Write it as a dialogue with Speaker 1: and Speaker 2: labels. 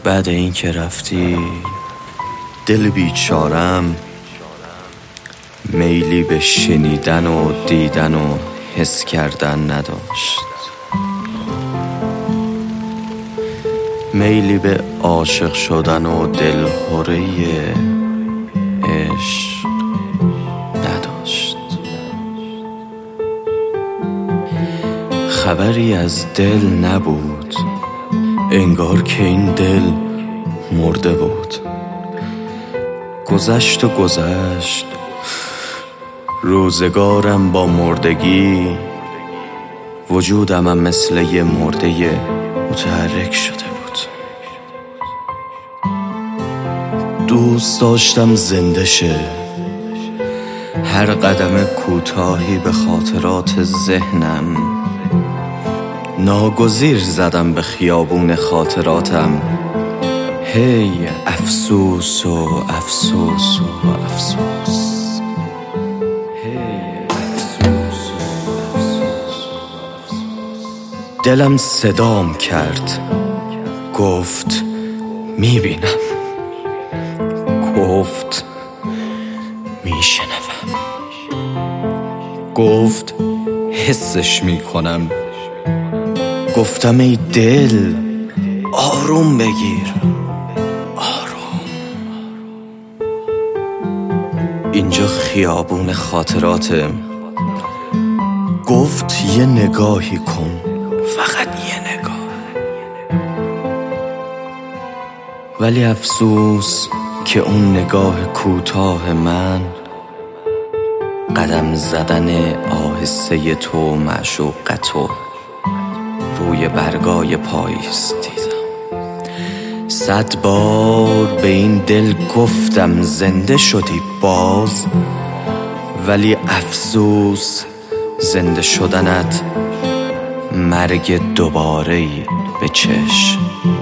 Speaker 1: بعد این که رفتی دل بیچارم میلی به شنیدن و دیدن و حس کردن نداشت، میلی به عاشق شدن و دلهره عشق نداشت. خبری از دل نبود، انگار که این دل مرده بود. گذشت و گذشت روزگارم با مردگی، وجودمم مثل یه مرده متحرک شده بود. دوست داشتم زنده شه، هر قدم کوتاهی به خاطرات ذهنم، ناگزیر زدم به خیابون خاطراتم. هی افسوس و افسوس و افسوس، دلم صدام کرد، گفت میبینم، گفت میشنوم، گفت حسش میکنم. گفتم ای دل آروم بگیر، آروم. اینجا خیابون خاطراته. گفت یه نگاهی کن، فقط یه نگاه. ولی افسوس که اون نگاه کوتاه من قدم زدن آهسته تو معشوقتو روی برگای پاییز دیدم. 100 بار به این دل گفتم زنده شدی باز، ولی افسوس زنده شدنت مرگ دوباره‌ای به چشم